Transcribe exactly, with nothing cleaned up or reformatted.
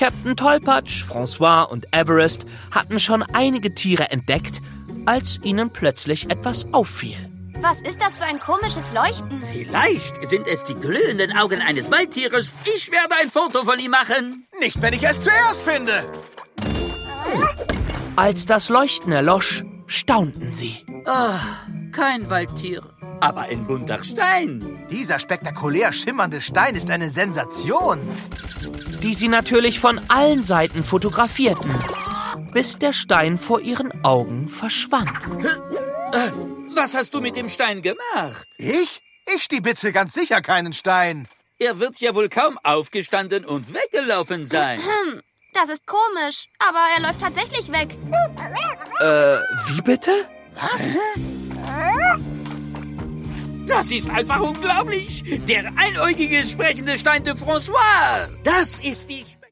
Captain Tollpatsch, François und Everest hatten schon einige Tiere entdeckt, als ihnen plötzlich etwas auffiel. Was ist das für ein komisches Leuchten? Vielleicht sind es die glühenden Augen eines Waldtieres. Ich werde ein Foto von ihm machen. Nicht, wenn ich es zuerst finde. Als das Leuchten erlosch, staunten sie. Oh, kein Waldtier, aber ein bunter Stein. Dieser spektakulär schimmernde Stein ist eine Sensation. Die sie natürlich von allen Seiten fotografierten, bis der Stein vor ihren Augen verschwand. Was hast du mit dem Stein gemacht? Ich? Ich stibitze ganz sicher keinen Stein. Er wird ja wohl kaum aufgestanden und weggelaufen sein. Das ist komisch, aber er läuft tatsächlich weg. Äh, wie bitte? Was? Das ist einfach unglaublich. Der einäugige sprechende Stein de François. Das ist die